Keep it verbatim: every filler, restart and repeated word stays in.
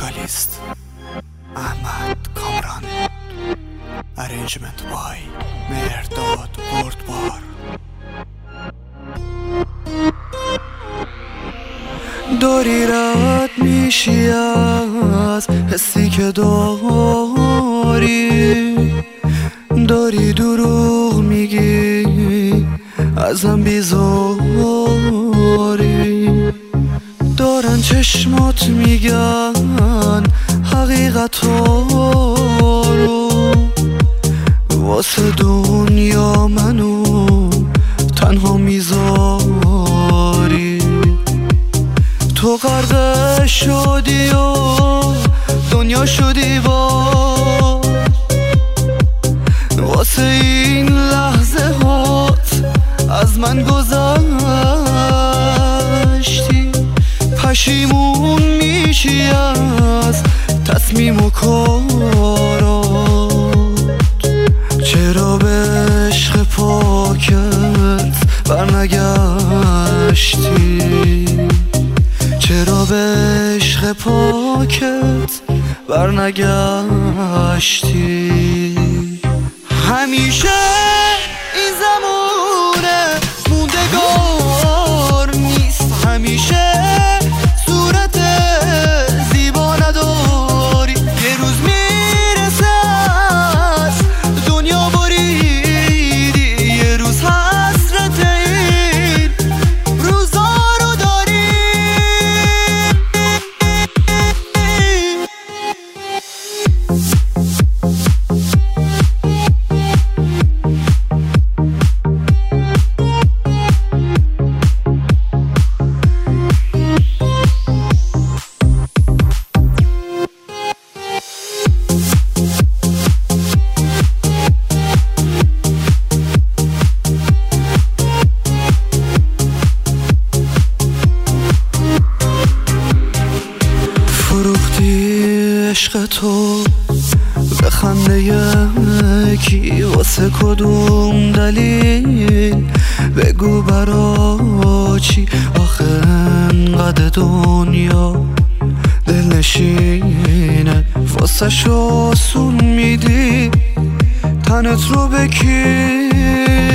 وکالیست احمد کامران. ارنجمنت بای مهرداد بردبار. داری رد میشی از حسی که داری، داری دروغ میگی ازم بیزاری، دارن چشمات میگن حقیقت رو، واسه دنیا منو تنها میذاری. تو غرق شدی و دنیا شدی با، واسه این لحظه هات از من گذشتی. پشیمون میشی از تصمیم و کارات، چرا به عشق پاکت برنگشتی، چرا به عشق پاکت برنگشتی. همیشه این زمونه موندگار نیست، همیشه صورت زیبا نداری. یه روز میرسه از دنیا بریدی، یه روز حسرت این روزا رو داری. عشق تو به خنده یکی، واسه کدوم دلیل؟ بگو برا چی آخه انقدر دنیا دلنشینه، واسه شو آسون میدی تنت رو بکی.